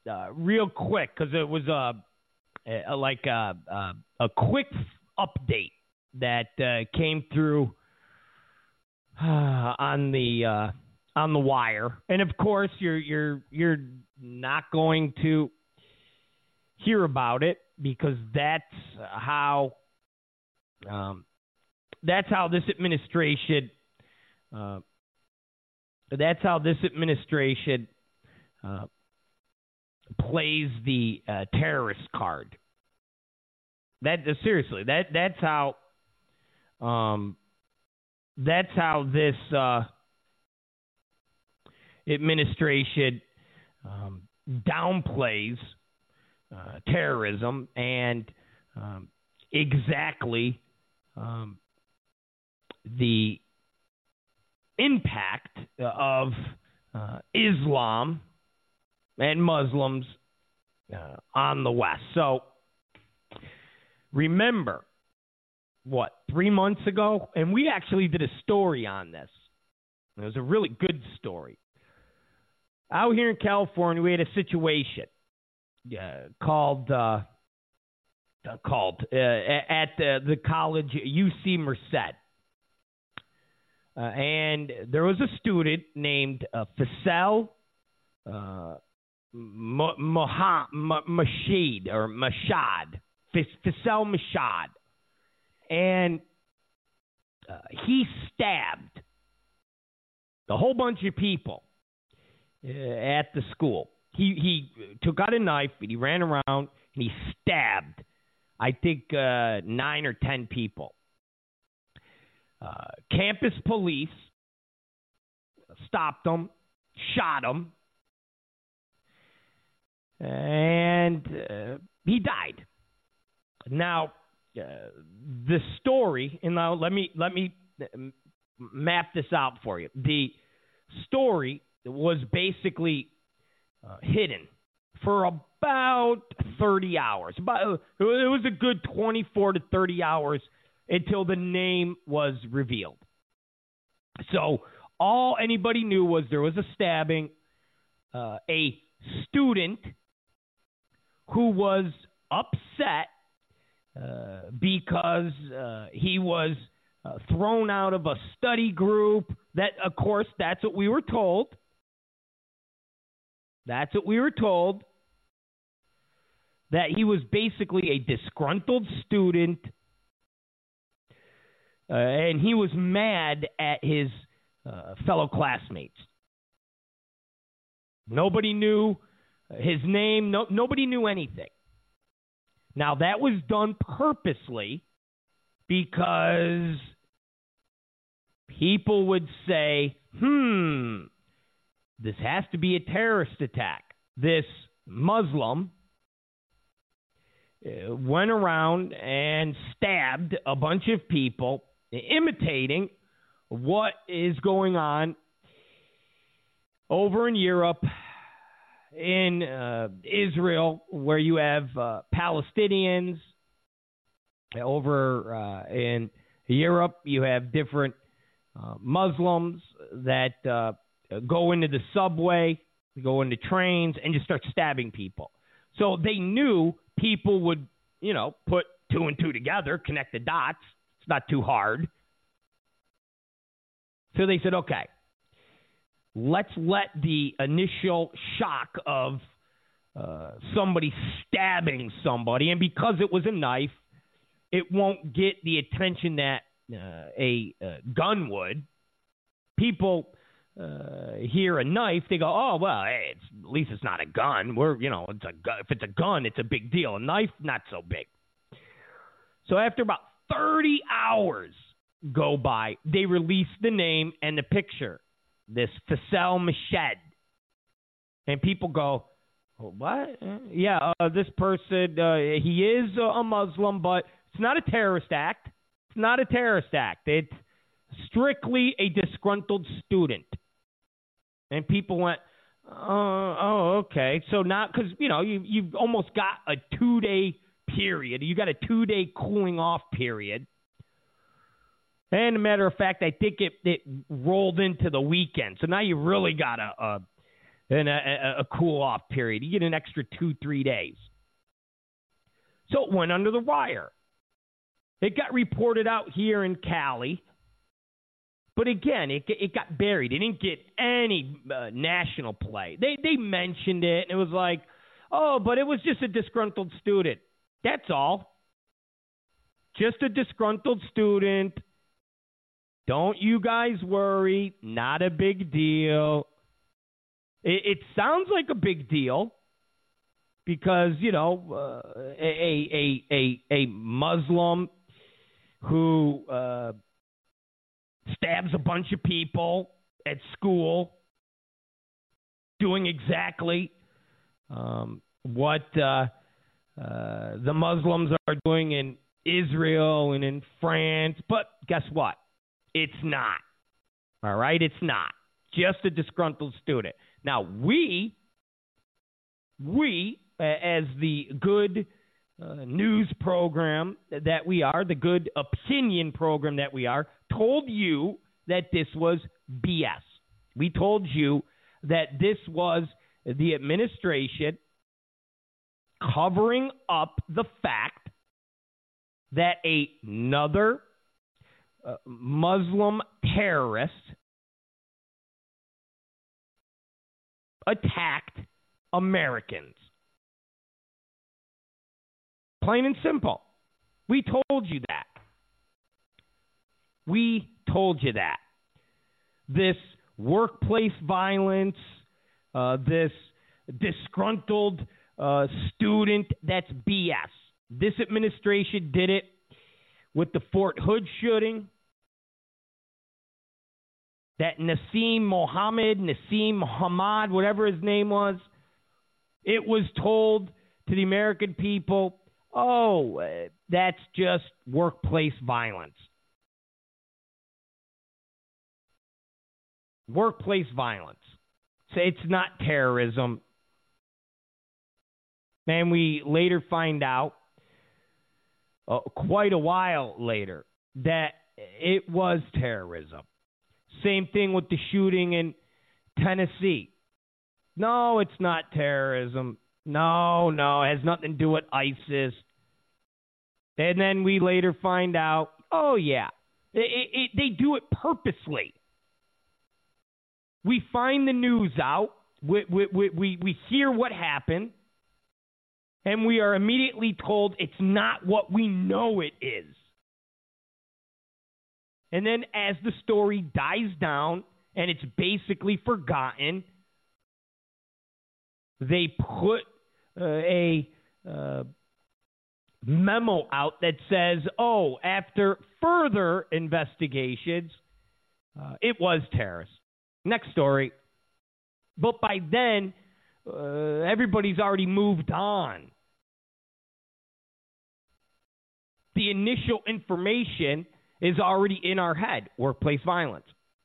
real quick because it was a quick update that came through on the wire, and of course you're not going to hear about it because that's how this administration plays the terrorist card. Seriously, that's how this administration downplays terrorism and exactly the impact of Islam and Muslims on the West. So remember, 3 months ago? And we actually did a story on this. It was a really good story. Out here in California, we had a situation called at the college UC Merced. And there was a student named Faisal Mashad. Faisal Mashad. And he stabbed a whole bunch of people at the school. He took out a knife and he ran around and he stabbed, I think, 9 or 10 people. Campus police stopped him, shot him, and he died. Now, the story, and now let me map this out for you. The story was basically hidden for about 30 hours. It was a good 24 to 30 hours until the name was revealed. So all anybody knew was there was a stabbing. A student who was upset because he was thrown out of a study group. That, of course, that's what we were told. That's what we were told. That he was basically a disgruntled student, and he was mad at his fellow classmates. Nobody knew his name. Nobody knew anything. Now, that was done purposely because people would say, this has to be a terrorist attack. This Muslim went around and stabbed a bunch of people, imitating what is going on over in Europe, in Israel, where you have Palestinians. Over in Europe, you have different Muslims that go into the subway, go into trains, and just start stabbing people. So they knew people would, put 2 and 2 together, connect the dots. It's not too hard. So they said, okay, let's let the initial shock of somebody stabbing somebody, and because it was a knife, it won't get the attention that a gun would. People hear a knife, they go, oh, well, hey, at least it's not a gun. It's a gun. If it's a gun, it's a big deal. A knife, not so big. So after about 30 hours go by, they release the name and the picture, this Faisal Mashad. And people go, what? Yeah, this person, he is a Muslim, but it's not a terrorist act. It's not a terrorist act. It's strictly a disgruntled student. And people went, oh, okay. So not because, you've almost got a 2-day period. You got a 2-day cooling off period. And a matter of fact, I think it rolled into the weekend. So now you really got and a cool-off period. You get an extra 2-3 days. So it went under the wire. It got reported out here in Cali. But again, it got buried. It didn't get any national play. They mentioned it, and it was like, oh, but it was just a disgruntled student. That's all. Just a disgruntled student. Don't you guys worry. Not a big deal. It sounds like a big deal because, you know, a Muslim who stabs a bunch of people at school, doing exactly what the Muslims are doing in Israel and in France. But guess what? It's not. All right? It's not. Just a disgruntled student. Now, we as the good news program that we are, the good opinion program that we are, told you that this was BS. We told you that this was the administration covering up the fact that another Muslim terrorist attacked Americans. Plain and simple. We told you that. We told you that. This workplace violence, this disgruntled student, that's BS. This administration did it with the Fort Hood shooting. That Nassim Hamad, whatever his name was, it was told to the American people, oh, that's just workplace violence. Workplace violence. So it's not terrorism. And we later find out, quite a while later, that it was terrorism. Same thing with the shooting in Tennessee. No, it's not terrorism. No, it has nothing to do with ISIS. And then we later find out, oh, yeah, they do it purposely. We find the news out. We hear what happened. And we are immediately told it's not what we know it is. And then as the story dies down and it's basically forgotten, they put a memo out that says, oh, after further investigations, it was terrorist. Next story. But by then, everybody's already moved on. The initial information is already in our head, workplace violence.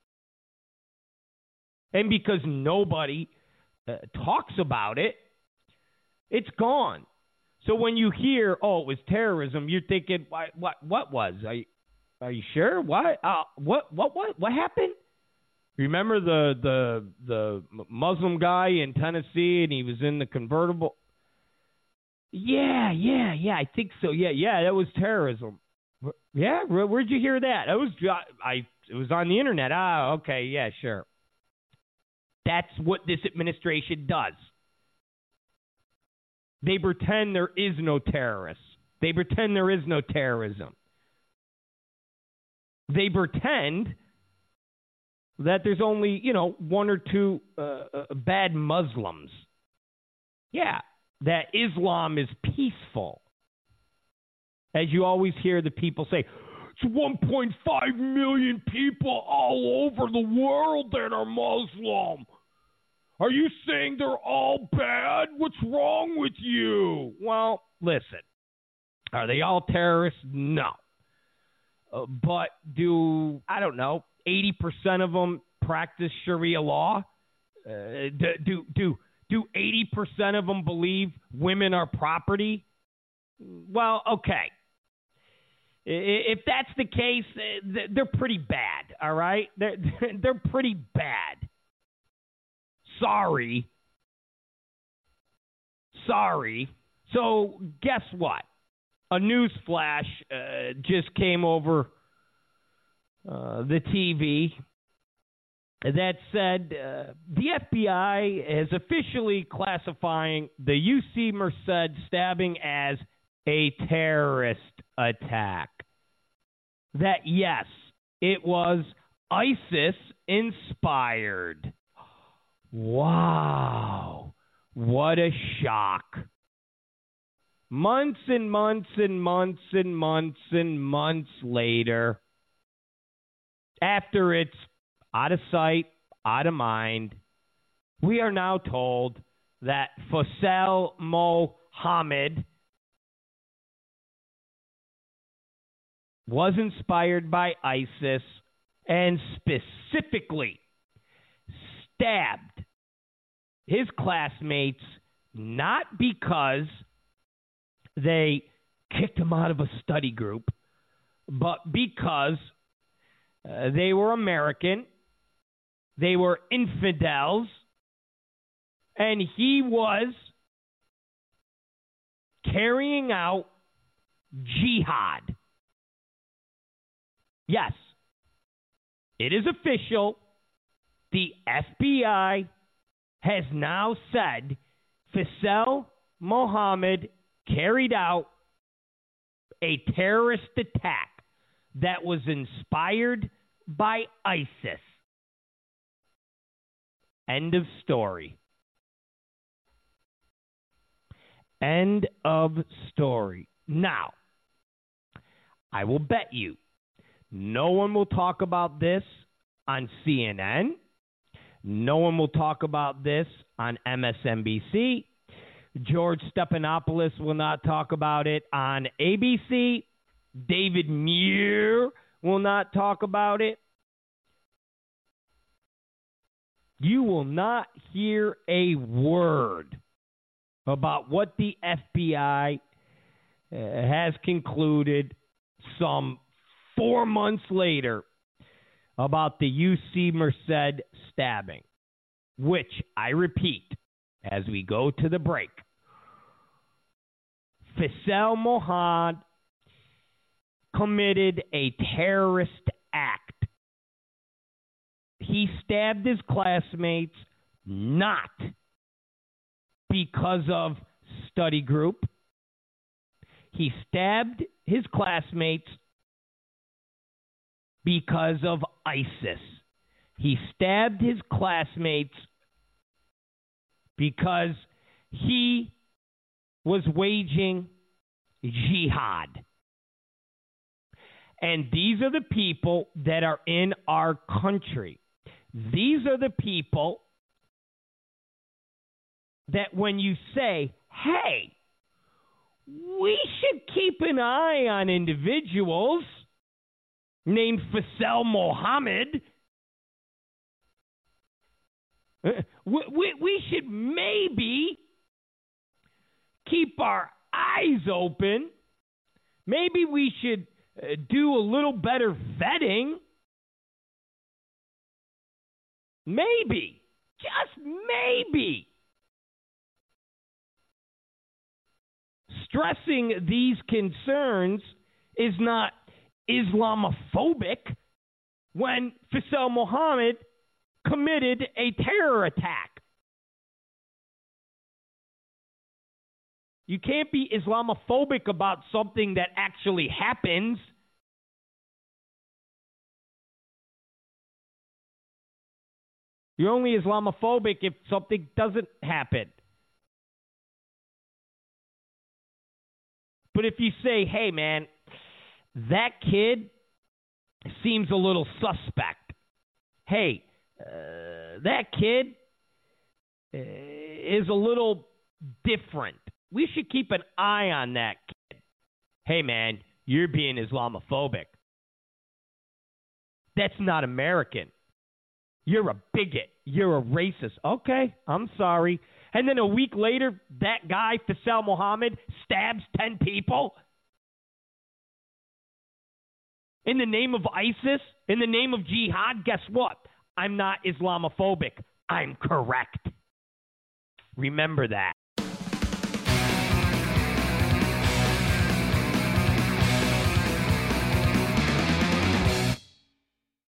And because nobody talks about it, it's gone. So when you hear, oh, it was terrorism, you're thinking, what was? Are you sure? What happened? Remember the Muslim guy in Tennessee, and he was in the convertible? Yeah, I think so. Yeah, that was terrorism. Yeah, where'd you hear that? It was on the internet. Ah, okay, yeah, sure. That's what this administration does. They pretend there is no terrorists. They pretend there is no terrorism. They pretend that there's only, one or two bad Muslims. Yeah, that Islam is peaceful. As you always hear the people say, it's 1.5 million people all over the world that are Muslim. Are you saying they're all bad? What's wrong with you? Well, listen. Are they all terrorists? No. But do 80% of them practice Sharia law? Do 80% of them believe women are property? Well, okay. If that's the case, they're pretty bad, all right? They're pretty bad. Sorry. So guess what? A news flash just came over the TV that said the FBI is officially classifying the UC Merced stabbing as a terrorist attack. That, yes, it was ISIS-inspired. Wow. What a shock. Months and months and months and months and months later, after it's out of sight, out of mind, we are now told that Faisal Mohammed was inspired by ISIS and specifically stabbed his classmates not because they kicked him out of a study group, but because they were American, they were infidels, and he was carrying out jihad. Yes, it is official. The FBI has now said Faisal Mohammed carried out a terrorist attack that was inspired by ISIS. End of story. End of story. Now, I will bet you no one will talk about this on CNN. No one will talk about this on MSNBC. George Stephanopoulos will not talk about it on ABC. David Muir will not talk about it. You will not hear a word about what the FBI has concluded some 4 months later about the UC Merced stabbing, which, I repeat, as we go to the break, Faisal Mohammed committed a terrorist act. He stabbed his classmates not because of study group. He stabbed his classmates because of ISIS. He stabbed his classmates because he was waging jihad. And these are the people that are in our country. These are the people that when you say, hey, we should keep an eye on individuals named Faisal Mohammed, we should maybe keep our eyes open. Maybe we should do a little better vetting. Maybe, just maybe. Stressing these concerns is not Islamophobic when Faisal Mohammed committed a terror attack. You can't be Islamophobic about something that actually happens. You're only Islamophobic if something doesn't happen. But if you say, hey, man, that kid seems a little suspect. Hey, that kid is a little different. We should keep an eye on that kid. Hey, man, you're being Islamophobic. That's not American. You're a bigot. You're a racist. Okay, I'm sorry. And then a week later, that guy, Faisal Mohammed, stabs 10 people? In the name of ISIS? In the name of jihad? Guess what? I'm not Islamophobic. I'm correct. Remember that.